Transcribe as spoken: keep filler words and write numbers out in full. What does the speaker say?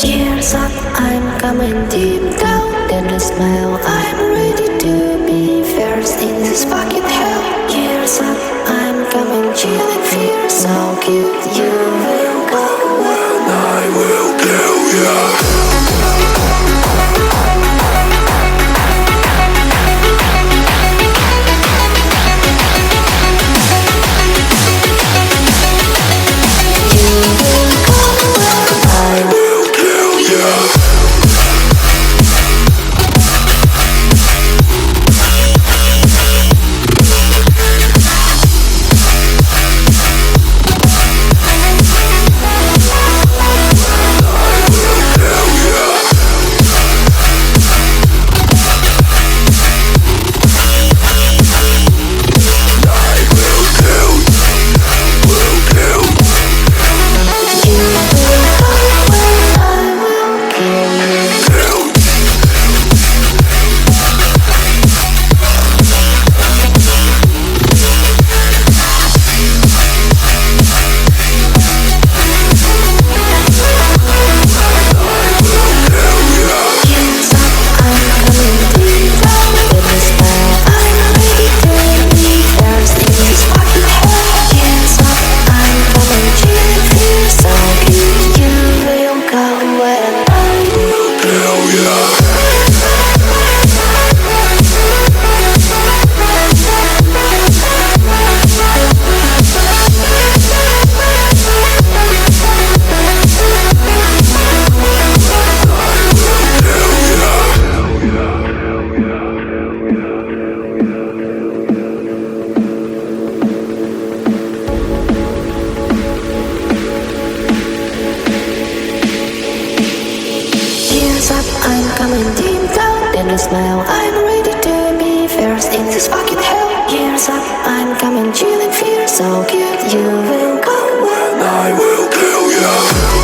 Years up, I'm coming deep down. Then I smile, I'm ready to be first in this fucking hell. Years up, I'm coming chilling, fear so cute. You will go when I will kill you. I'm coming deep down, then I smile, I'm ready to be first in this fucking hell. Years up, I'm coming chilling, fear so cute. You will go when I will kill you.